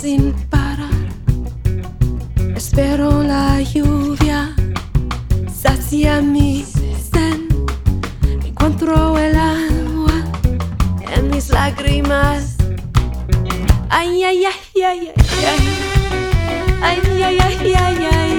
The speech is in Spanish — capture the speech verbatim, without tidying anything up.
sin parar. Espero la lluvia, sacia mi sed. Encuentro el agua en mis lágrimas. Ay, ay, ay, ay, ay, ay, ay, ay, ay, ay, ay.